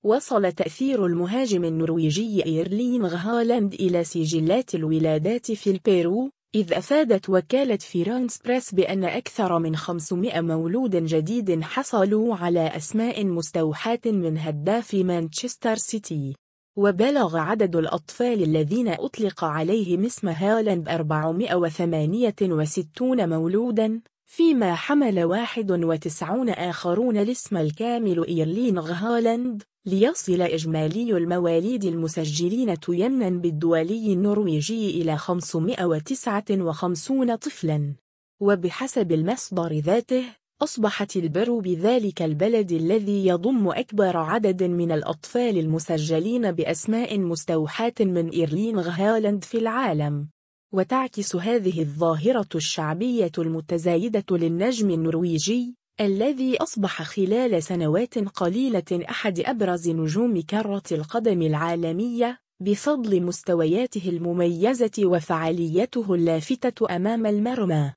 وصل تأثير المهاجم النرويجي إيرلينغ هالاند إلى سجلات الولادات في البيرو، إذ أفادت وكالة فرانس بريس بأن أكثر من 500 مولود جديد حصلوا على أسماء مستوحاة من هداف مانشستر سيتي. وبلغ عدد الأطفال الذين أطلق عليهم اسم هالاند 468 مولوداً، فيما حمل 91 آخرون الاسم الكامل إيرلينغ هالاند، ليصل إجمالي المواليد المسجلين يمناً بالدولي النرويجي إلى 559 طفلاً. وبحسب المصدر ذاته، أصبحت البيرو بذلك البلد الذي يضم أكبر عدد من الأطفال المسجلين بأسماء مستوحاة من إيرلينغ هالاند في العالم. وتعكس هذه الظاهرة الشعبية المتزايدة للنجم النرويجي، الذي أصبح خلال سنوات قليلة أحد أبرز نجوم كرة القدم العالمية، بفضل مستوياته المميزة وفعاليته اللافتة أمام المرمى.